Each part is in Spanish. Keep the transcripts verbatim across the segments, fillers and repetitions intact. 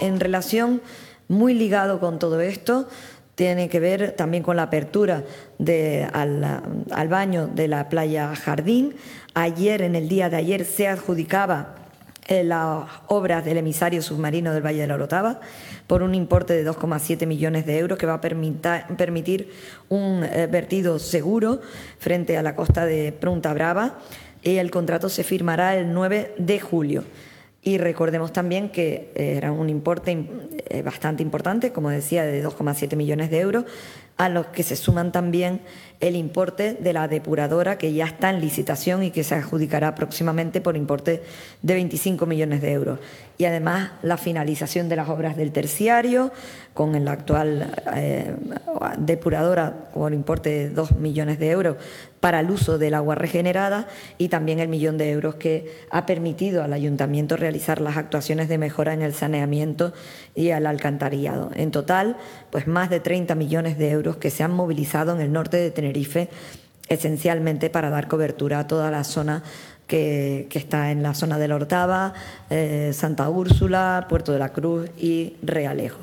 En relación, muy ligado con todo esto, tiene que ver también con la apertura de, al, al baño de la playa Jardín. Ayer, en el día de ayer, se adjudicaba eh, las obras del emisario submarino del Valle de la Orotava por un importe de dos coma siete millones de euros que va a permitir, permitir un eh, vertido seguro frente a la costa de Punta Brava, y el contrato se firmará el nueve de julio. Y recordemos también que era un importe bastante importante, como decía, de dos coma siete millones de euros, a los que se suman también el importe de la depuradora, que ya está en licitación y que se adjudicará próximamente por importe de veinticinco millones de euros. Y además la finalización de las obras del terciario, con la actual eh, depuradora por importe de dos millones de euros para el uso del agua regenerada, y también el millón de euros que ha permitido al Ayuntamiento realizar las actuaciones de mejora en el saneamiento y el alcantarillado. En total, pues más de treinta millones de euros que se han movilizado en el norte de Tenerife, esencialmente para dar cobertura a toda la zona que, que está en la zona de la Orotava, eh, Santa Úrsula, Puerto de la Cruz y Realejo.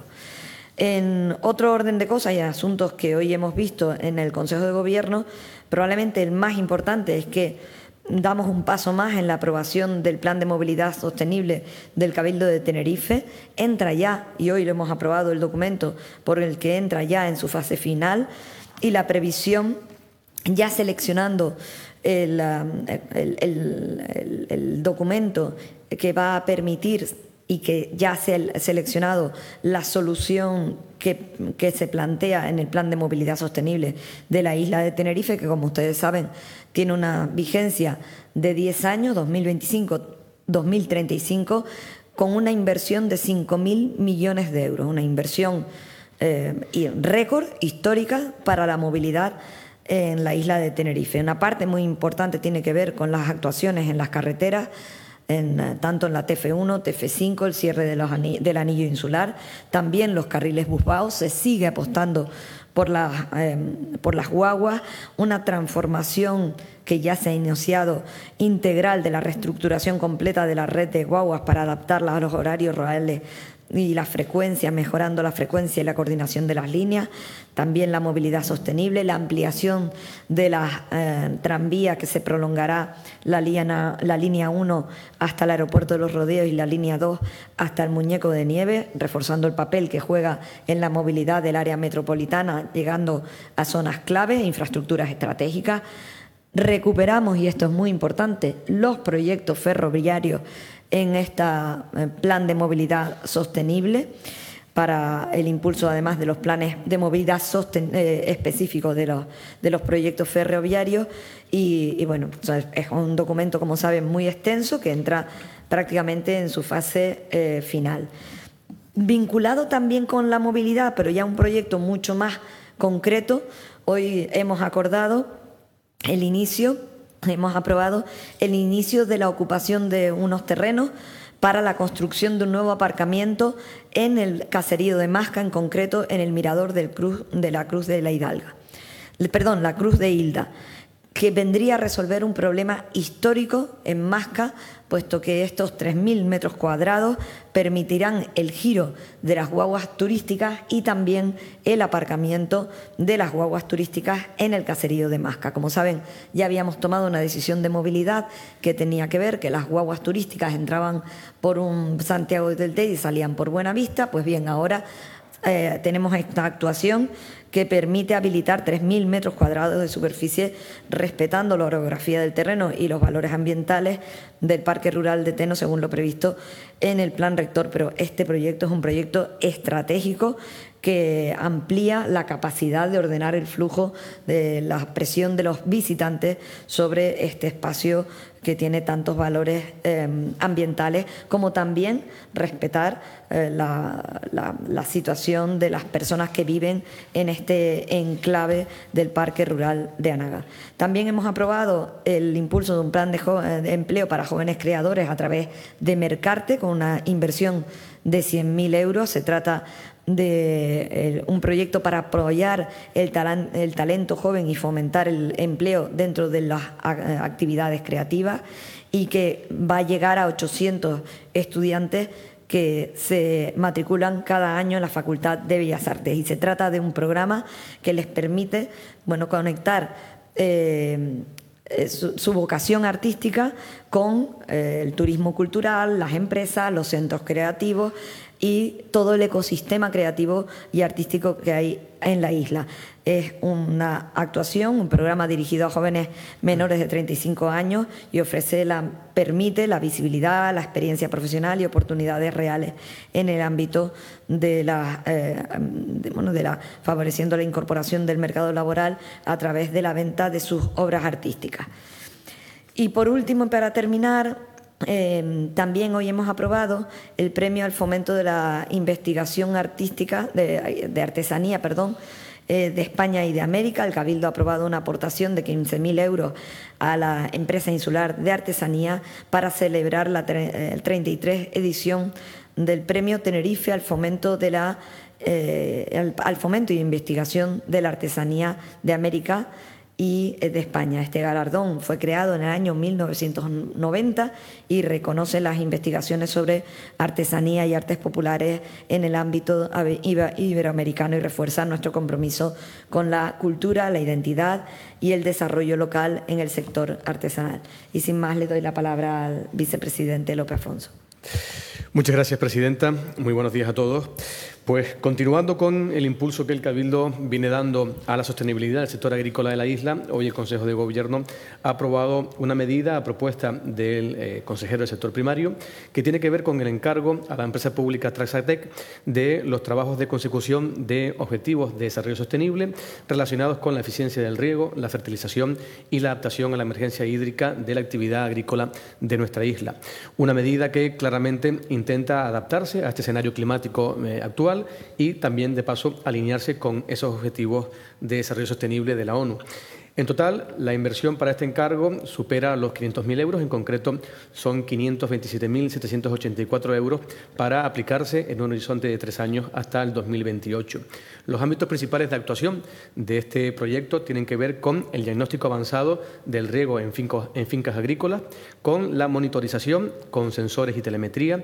En otro orden de cosas y asuntos que hoy hemos visto en el Consejo de Gobierno, probablemente el más importante es que damos un paso más en la aprobación del Plan de Movilidad Sostenible del Cabildo de Tenerife. Entra ya, y hoy lo hemos aprobado, el documento por el que entra ya en su fase final, y la previsión, ya seleccionando el, el, el, el, el documento que va a permitir y que ya se ha seleccionado la solución que, que se plantea en el Plan de Movilidad Sostenible de la isla de Tenerife, que, como ustedes saben, tiene una vigencia de diez años, dos mil veinticinco a dos mil treinta y cinco, con una inversión de cinco mil millones de euros, una inversión eh, récord histórica para la movilidad en la isla de Tenerife. Una parte muy importante tiene que ver con las actuaciones en las carreteras, En, tanto en la T F uno, T F cinco, el cierre de los anillos, del anillo insular, también los carriles busbaos. Se sigue apostando por las, eh, por las guaguas, una transformación que ya se ha iniciado integral de la reestructuración completa de la red de guaguas para adaptarla a los horarios rurales y la frecuencia, mejorando la frecuencia y la coordinación de las líneas, también la movilidad sostenible, la ampliación de la eh, tranvía, que se prolongará la línea, la línea uno hasta el aeropuerto de Los Rodeos y la línea dos hasta el Muñeco de Nieve, reforzando el papel que juega en la movilidad del área metropolitana, llegando a zonas clave, infraestructuras estratégicas. Recuperamos, y esto es muy importante, los proyectos ferroviarios en este plan de movilidad sostenible para el impulso, además de los planes de movilidad sosten eh, específicos de los, de los proyectos ferroviarios. Y, y bueno, es un documento, como saben, muy extenso, que entra prácticamente en su fase eh, final. Vinculado también con la movilidad, pero ya un proyecto mucho más concreto, hoy hemos acordado el inicio Hemos aprobado el inicio de la ocupación de unos terrenos para la construcción de un nuevo aparcamiento en el caserío de Masca, en concreto en el mirador del Cruz, de la Cruz de la Hidalga, perdón, la Cruz de Hilda, que vendría a resolver un problema histórico en Masca, puesto que estos tres mil metros cuadrados permitirán el giro de las guaguas turísticas y también el aparcamiento de las guaguas turísticas en el caserío de Masca. Como saben, ya habíamos tomado una decisión de movilidad que tenía que ver que las guaguas turísticas entraban por un Santiago del Teide y salían por Buenavista. Pues bien, ahora eh, tenemos esta actuación que permite habilitar tres mil metros cuadrados de superficie, respetando la orografía del terreno y los valores ambientales del Parque Rural de Teno, según lo previsto en el Plan Rector. Pero este proyecto es un proyecto estratégico que amplía la capacidad de ordenar el flujo de la presión de los visitantes sobre este espacio que tiene tantos valores eh, ambientales, como también respetar eh, la, la, la situación de las personas que viven en este enclave del Parque Rural de Anaga. También hemos aprobado el impulso de un plan de, de empleo para jóvenes creadores a través de Mercarte, con una inversión de cien mil euros. Se trata de eh, un proyecto para apoyar el, talan, el talento joven y fomentar el empleo dentro de las a, actividades creativas, y que va a llegar a ochocientos estudiantes que se matriculan cada año en la Facultad de Bellas Artes. Y se trata de un programa que les permite, bueno, conectar eh, su, su vocación artística con eh, el turismo cultural, las empresas, los centros creativos y todo el ecosistema creativo y artístico que hay en la isla. Es una actuación, un programa dirigido a jóvenes menores de treinta y cinco años y ofrece la, permite la visibilidad, la experiencia profesional y oportunidades reales en el ámbito de la, eh, de, bueno, de la favoreciendo la incorporación del mercado laboral a través de la venta de sus obras artísticas. Y por último, para terminar, Eh, también hoy hemos aprobado el premio al fomento de la investigación artística, de, de artesanía, perdón, eh, de España y de América. El Cabildo ha aprobado una aportación de quince mil euros a la empresa insular de artesanía para celebrar la eh, treinta y tres edición del premio Tenerife al fomento de la eh, al, al fomento y investigación de la artesanía de América y de España. Este galardón fue creado en el año mil novecientos noventa y reconoce las investigaciones sobre artesanía y artes populares en el ámbito iberoamericano y refuerza nuestro compromiso con la cultura, la identidad y el desarrollo local en el sector artesanal. Y sin más, le doy la palabra al vicepresidente Lope Afonso. Muchas gracias, presidenta. Muy buenos días a todos. Pues continuando con el impulso que el Cabildo viene dando a la sostenibilidad del sector agrícola de la isla, hoy el Consejo de Gobierno ha aprobado una medida a propuesta del eh, consejero del sector primario que tiene que ver con el encargo a la empresa pública Traxatec de los trabajos de consecución de objetivos de desarrollo sostenible relacionados con la eficiencia del riego, la fertilización y la adaptación a la emergencia hídrica de la actividad agrícola de nuestra isla. Una medida que claramente intenta adaptarse a este escenario climático eh, actual y también, de paso, alinearse con esos objetivos de desarrollo sostenible de la ONU. En total, la inversión para este encargo supera los quinientos mil euros, en concreto son quinientos veintisiete mil setecientos ochenta y cuatro euros para aplicarse en un horizonte de tres años hasta el dos mil veintiocho. Los ámbitos principales de actuación de este proyecto tienen que ver con el diagnóstico avanzado del riego en, fincos, en fincas agrícolas, con la monitorización con sensores y telemetría,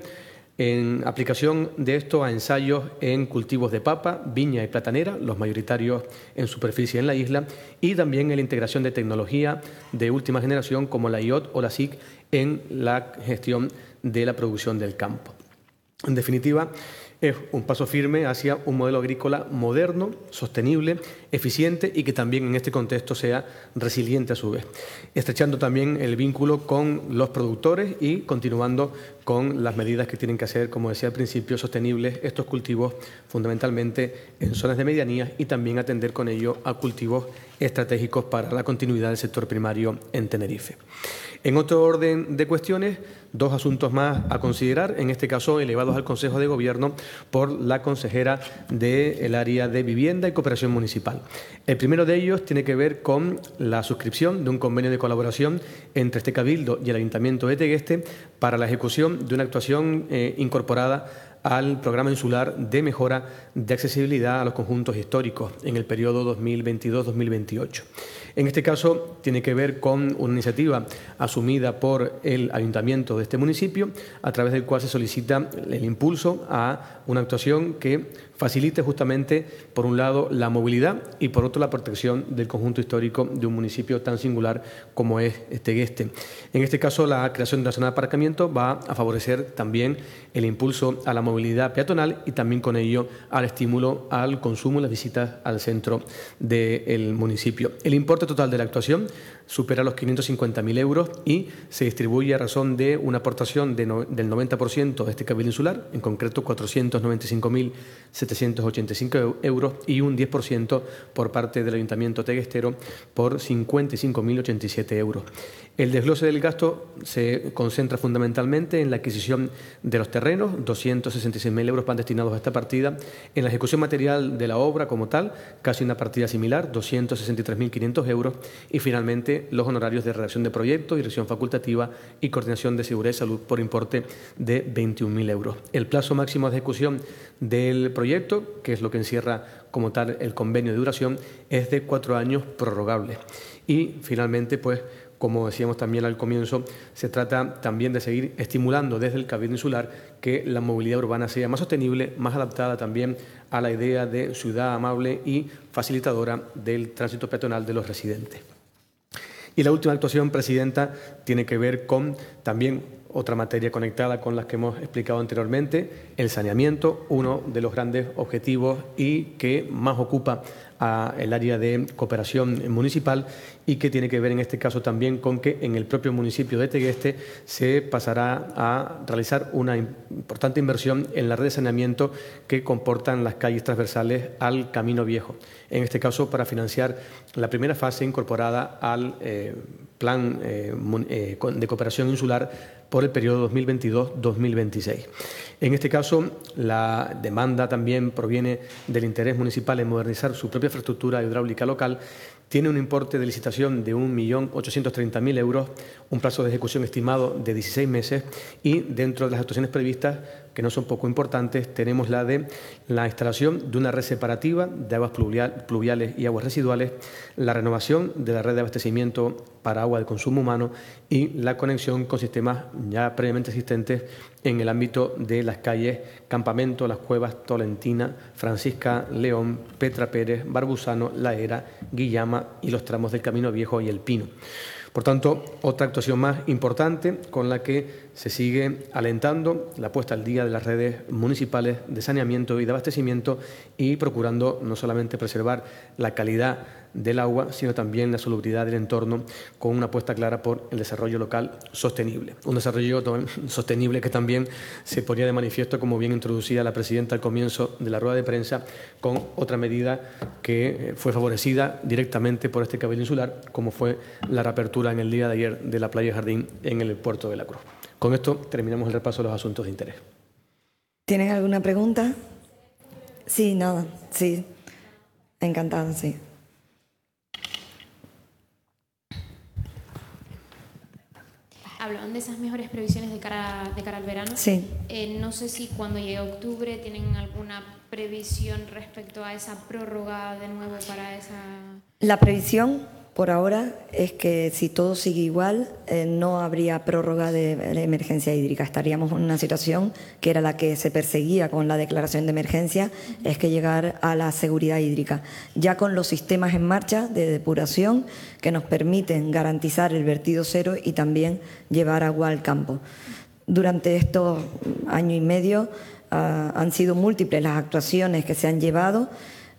en aplicación de esto a ensayos en cultivos de papa, viña y platanera, los mayoritarios en superficie en la isla, y también en la integración de tecnología de última generación como la I O T o la S I C en la gestión de la producción del campo. En definitiva, es un paso firme hacia un modelo agrícola moderno, sostenible, eficiente y que también en este contexto sea resiliente a su vez, estrechando también el vínculo con los productores y continuando con las medidas que tienen que hacer, como decía al principio, sostenibles estos cultivos fundamentalmente en zonas de medianías y también atender con ello a cultivos estratégicos para la continuidad del sector primario en Tenerife. En otro orden de cuestiones, dos asuntos más a considerar, en este caso elevados al Consejo de Gobierno por la consejera del área de Vivienda y Cooperación Municipal. El primero de ellos tiene que ver con la suscripción de un convenio de colaboración entre este Cabildo y el Ayuntamiento de Tegueste para la ejecución de una actuación eh, incorporada al programa insular de mejora de accesibilidad a los conjuntos históricos en el periodo dos mil veintidós dos mil veintiocho. En este caso tiene que ver con una iniciativa asumida por el ayuntamiento de este municipio, a través del cual se solicita el impulso a una actuación que facilite justamente, por un lado, la movilidad y, por otro, la protección del conjunto histórico de un municipio tan singular como es Tegueste. En este caso, la creación de la zona de aparcamiento va a favorecer también el impulso a la movilidad peatonal y también con ello al estímulo al consumo y las visitas al centro del municipio. El importe total de la actuación supera los quinientos cincuenta mil euros y se distribuye a razón de una aportación de no, del noventa por ciento de este Cabildo Insular, en concreto cuatrocientos noventa y cinco mil setecientos ochenta y cinco euros, y un diez por ciento por parte del Ayuntamiento teguestero por cincuenta y cinco mil ochenta y siete euros. El desglose del gasto se concentra fundamentalmente en la adquisición de los terrenos, doscientos sesenta y seis mil euros van destinados a esta partida, en la ejecución material de la obra como tal, casi una partida similar, doscientos sesenta y tres mil quinientos euros, y finalmente los honorarios de redacción de proyectos, dirección facultativa y coordinación de seguridad y salud por importe de veintiún mil euros. El plazo máximo de ejecución del proyecto, que es lo que encierra como tal el convenio de duración, es de cuatro años prorrogables. Y finalmente, pues, como decíamos también al comienzo, se trata también de seguir estimulando desde el Cabildo Insular que la movilidad urbana sea más sostenible, más adaptada también a la idea de ciudad amable y facilitadora del tránsito peatonal de los residentes. Y la última actuación, Presidenta, tiene que ver con también otra materia conectada con las que hemos explicado anteriormente, el saneamiento, uno de los grandes objetivos y que más ocupa a el área de cooperación municipal y que tiene que ver en este caso también con que en el propio municipio de Tegueste se pasará a realizar una importante inversión en la red de saneamiento que comportan las calles transversales al Camino Viejo. En este caso para financiar la primera fase incorporada al eh, Plan eh, de Cooperación Insular por el periodo dos mil veintidós dos mil veintiséis. En este caso, la demanda también proviene del interés municipal en modernizar su propia infraestructura hidráulica local. Tiene un importe de licitación de un millón ochocientos treinta mil euros, un plazo de ejecución estimado de dieciséis meses y dentro de las actuaciones previstas, que no son poco importantes, tenemos la de la instalación de una red separativa de aguas pluviales y aguas residuales, la renovación de la red de abastecimiento para agua de consumo humano y la conexión con sistemas ya previamente existentes en el ámbito de las calles Campamento, Las Cuevas, Tolentina, Francisca León, Petra Pérez, Barbusano, La Era, Guillama y los tramos del Camino Viejo y El Pino. Por tanto, otra actuación más importante con la que se sigue alentando la puesta al día de las redes municipales de saneamiento y de abastecimiento y procurando no solamente preservar la calidad del agua, sino también la salubridad del entorno con una apuesta clara por el desarrollo local sostenible. Un desarrollo sostenible que también se ponía de manifiesto, como bien introducía la presidenta al comienzo de la rueda de prensa, con otra medida que fue favorecida directamente por este Cabildo Insular, como fue la reapertura en el día de ayer de la playa Jardín en el puerto de La Cruz. Con esto terminamos el repaso de los asuntos de interés. ¿Tienen alguna pregunta? Sí, nada, sí. Encantado, sí. Hablaban de esas mejores previsiones de cara, de cara al verano. Sí. Eh, no sé si cuando llegue octubre tienen alguna previsión respecto a esa prórroga de nuevo para esa... La previsión por ahora es que si todo sigue igual, eh, no habría prórroga de, de emergencia hídrica. Estaríamos en una situación que era la que se perseguía con la declaración de emergencia, es que llegar a la seguridad hídrica. Ya con los sistemas en marcha de depuración que nos permiten garantizar el vertido cero y también llevar agua al campo. Durante estos año y medio uh, han sido múltiples las actuaciones que se han llevado,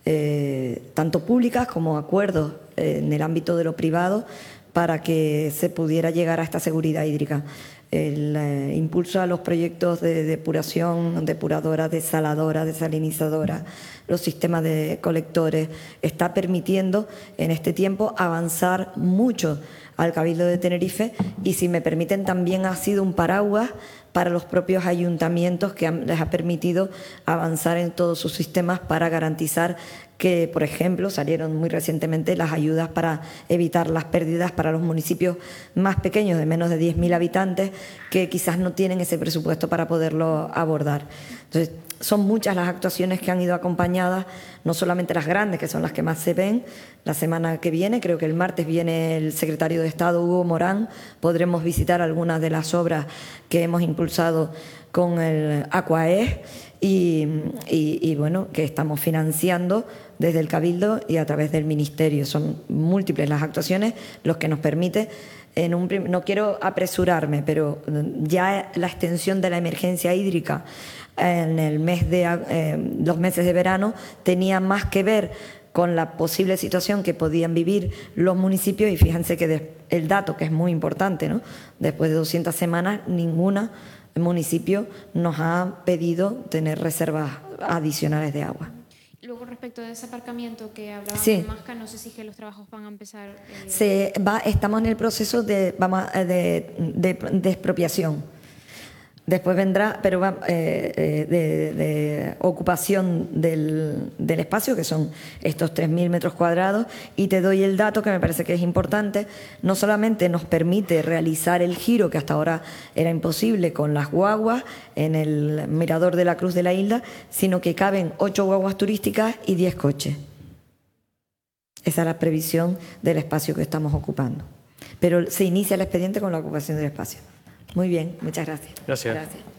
eh, tanto públicas como acuerdos en el ámbito de lo privado para que se pudiera llegar a esta seguridad hídrica. El eh, impulso a los proyectos de depuración, depuradora, desaladora, desalinizadora, los sistemas de colectores, está permitiendo en este tiempo avanzar mucho al Cabildo de Tenerife y, si me permiten, también ha sido un paraguas para los propios ayuntamientos que han, les ha permitido avanzar en todos sus sistemas para garantizar que, por ejemplo, salieron muy recientemente las ayudas para evitar las pérdidas para los municipios más pequeños, de menos de diez mil habitantes, que quizás no tienen ese presupuesto para poderlo abordar. Entonces, son muchas las actuaciones que han ido acompañadas, no solamente las grandes, que son las que más se ven. La semana que viene, creo que el martes, viene el secretario de Estado, Hugo Morán, podremos visitar algunas de las obras que hemos impulsado con el Aquaes y, y, y bueno, que estamos financiando desde el Cabildo y a través del Ministerio. Son múltiples las actuaciones, los que nos permite, en un, no quiero apresurarme, pero ya la extensión de la emergencia hídrica en el mes de, eh, los meses de verano tenía más que ver con la posible situación que podían vivir los municipios, y fíjense que de, el dato, que es muy importante, ¿no? Después de doscientas semanas, ningún municipio nos ha pedido tener reservas adicionales de agua. Luego, respecto de ese aparcamiento que hablaba sí. con Masca, no sé si es que los trabajos van a empezar... Eh... Se va, estamos en el proceso de, vamos, de, de, de expropiación. Después vendrá, pero va, eh, de, de ocupación del, del espacio, que son estos tres mil metros cuadrados, y te doy el dato que me parece que es importante. No solamente nos permite realizar el giro, que hasta ahora era imposible con las guaguas en el mirador de la Cruz de la Isla, sino que caben ocho guaguas turísticas y diez coches. Esa es la previsión del espacio que estamos ocupando. pero se inicia el expediente con la ocupación del espacio. Muy bien, muchas gracias. Gracias. Gracias.